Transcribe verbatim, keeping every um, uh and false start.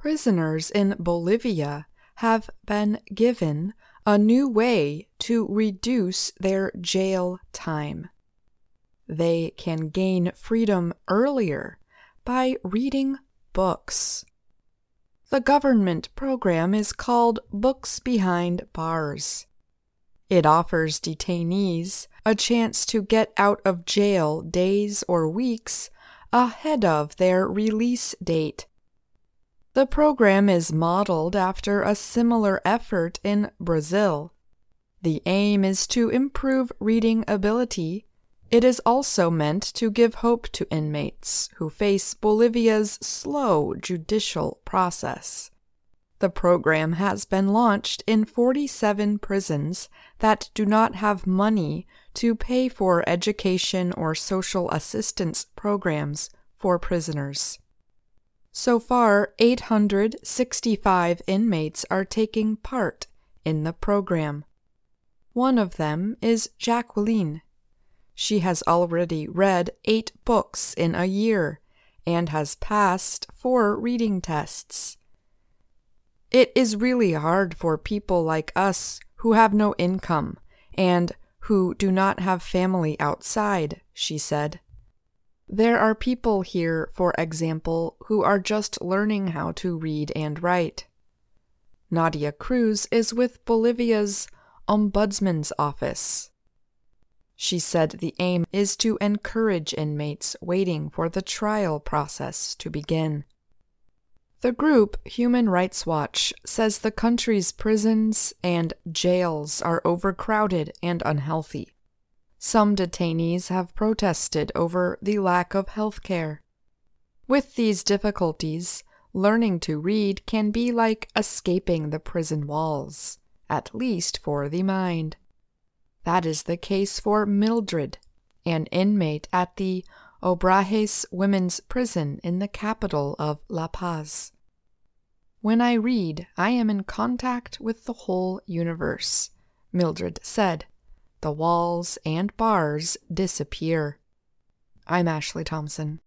Prisoners in Bolivia have been given a new way to reduce their jail time. They can gain freedom earlier by reading books. The government program is called Books Behind Bars. It offers detainees a chance to get out of jail days or weeks ahead of their release date. The program is modeled after a similar effort in Brazil. The aim is to improve reading ability. It is also meant to give hope to inmates who face Bolivia's slow judicial process. The program has been launched in forty-seven prisons that do not have money to pay for education or social assistance programs for prisoners. So far, eight hundred sixty-five inmates are taking part in the program. One of them is Jacqueline. She has already read eight books in a year and has passed four reading tests. It is really hard for people like us who have no income and who do not have family outside, she said. There are people here, for example, who are just learning how to read and write. Nadia Cruz is with Bolivia's Ombudsman's Office. She said the aim is to encourage inmates waiting for the trial process to begin. The group Human Rights Watch says the country's prisons and jails are overcrowded and unhealthy. Some detainees have protested over the lack of health care. With these difficulties, learning to read can be like escaping the prison walls, at least for the mind. That is the case for Mildred, an inmate at the Obrajes Women's Prison in the capital of La Paz. When I read, I am in contact with the whole universe, Mildred said. The walls and bars disappear. I'm Ashley Thompson.